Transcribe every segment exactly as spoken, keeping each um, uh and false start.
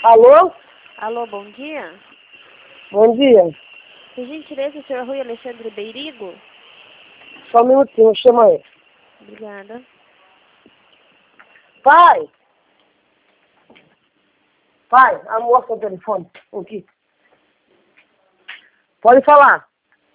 Alô? Alô, bom dia. Bom dia. Por gentileza, o senhor Rui Alexandre Beirigo? Só um minutinho, chama aí. Obrigada. Pai! Pai, a moça no telefone. Aqui. Pode falar.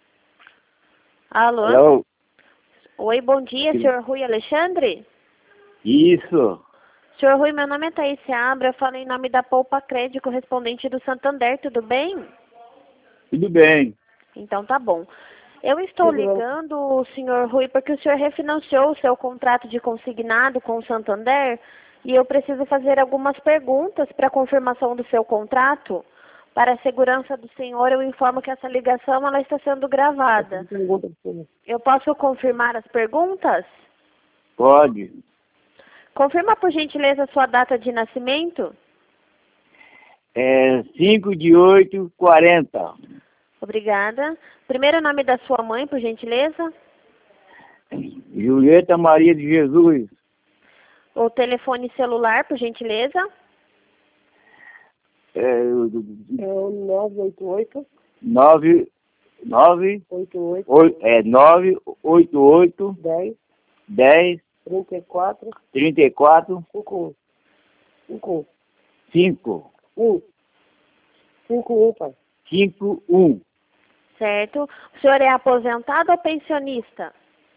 Alô? Alô? Oi, bom dia, senhor Rui Alexandre? Isso. Senhor Rui, meu nome é Thaís Seabra, eu falo em nome da Poupa Crédito, correspondente do Santander, tudo bem? Tudo bem. Então tá bom. Eu estou Tudo bem. ligando, senhor Rui, porque o senhor refinanciou o seu contrato de consignado com o Santander e eu preciso fazer algumas perguntas para confirmação do seu contrato. Para a segurança do senhor, eu informo que essa ligação ela está sendo gravada. Pergunta pra você. Eu posso confirmar as perguntas? Pode. Confirma, por gentileza, a sua data de nascimento. É cinco de oito, quarenta. Obrigada. Primeiro nome da sua mãe, por gentileza. Julieta Maria de Jesus. O telefone celular, por gentileza. É, É o nove oito oito, nove, nove, oito oito, oi- é nove oito oito, dez, dez, trinta e quatro, trinta e quatro, cinco um. cinco cinco, um. um. cinco um, pai. cinco, um. Certo. O senhor é aposentado ou pensionista?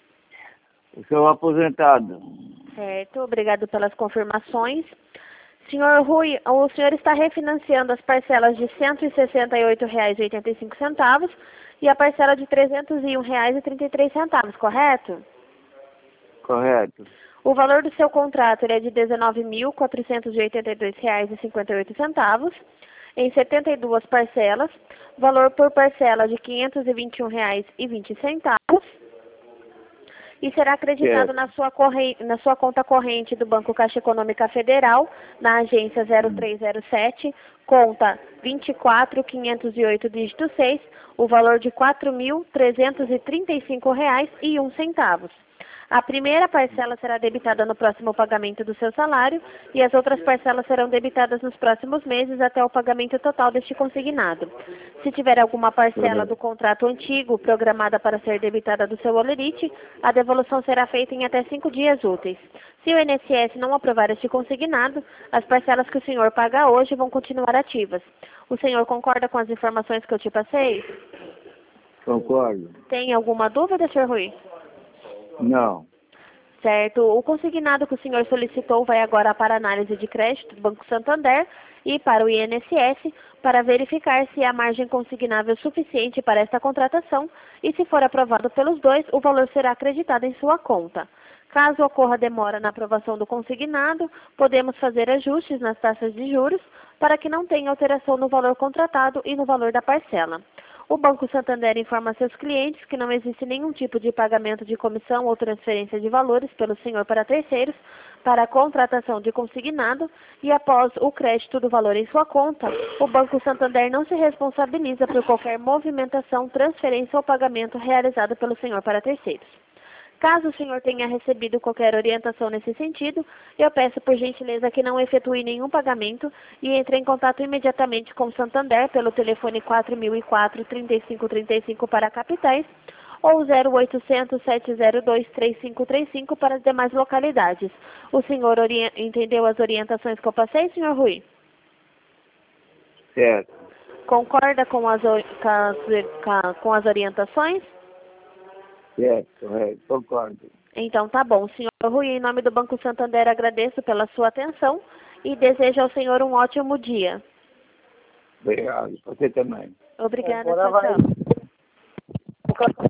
Eu sou aposentado. Certo. Obrigado pelas confirmações. Senhor Rui, o senhor está refinanciando as parcelas de cento e sessenta e oito reais e oitenta e cinco centavos e a parcela de trezentos e um reais e trinta e três centavos, correto? Correto. O valor do seu contrato ele é de dezenove mil quatrocentos e oitenta e dois reais e cinquenta e oito centavos, em setenta e duas parcelas, valor por parcela de quinhentos e vinte e um reais e vinte centavos, e será acreditado Certo. na sua, corre... na sua conta corrente do Banco Caixa Econômica Federal, na agência zero três zero sete, conta vinte e quatro, quinhentos e oito, dígito seis, o valor de quatro mil trezentos e trinta e cinco reais e um centavos. A primeira parcela será debitada no próximo pagamento do seu salário e as outras parcelas serão debitadas nos próximos meses até o pagamento total deste consignado. Se tiver alguma parcela do contrato antigo programada para ser debitada do seu holerite, a devolução será feita em até cinco dias úteis. Se o I N S S não aprovar este consignado, as parcelas que o senhor paga hoje vão continuar ativas. O senhor concorda com as informações que eu te passei? Concordo. Tem alguma dúvida, senhor Rui? Não. Certo. O consignado que o senhor solicitou vai agora para a análise de crédito do Banco Santander e para o I N S S para verificar se há margem consignável suficiente para esta contratação e, se for aprovado pelos dois, o valor será acreditado em sua conta. Caso ocorra demora na aprovação do consignado, podemos fazer ajustes nas taxas de juros para que não tenha alteração no valor contratado e no valor da parcela. O Banco Santander informa seus clientes que não existe nenhum tipo de pagamento de comissão ou transferência de valores pelo senhor para terceiros para a contratação de consignado e, após o crédito do valor em sua conta, o Banco Santander não se responsabiliza por qualquer movimentação, transferência ou pagamento realizado pelo senhor para terceiros. Caso o senhor tenha recebido qualquer orientação nesse sentido, eu peço por gentileza que não efetue nenhum pagamento e entre em contato imediatamente com o Santander pelo telefone quatro mil e quatro, trinta e cinco trinta e cinco para capitais ou zero oitocentos, sete zero dois, três cinco três cinco para as demais localidades. O senhor ori- entendeu as orientações que eu passei, senhor Rui? Certo. Concorda com as, ori- com as, com- com as orientações? Certo, correto. Concordo. Então tá bom. Senhor Rui, em nome do Banco Santander, agradeço pela sua atenção e desejo ao senhor um ótimo dia. Obrigado. Você também. Obrigada, Agora tchau, vai. tchau.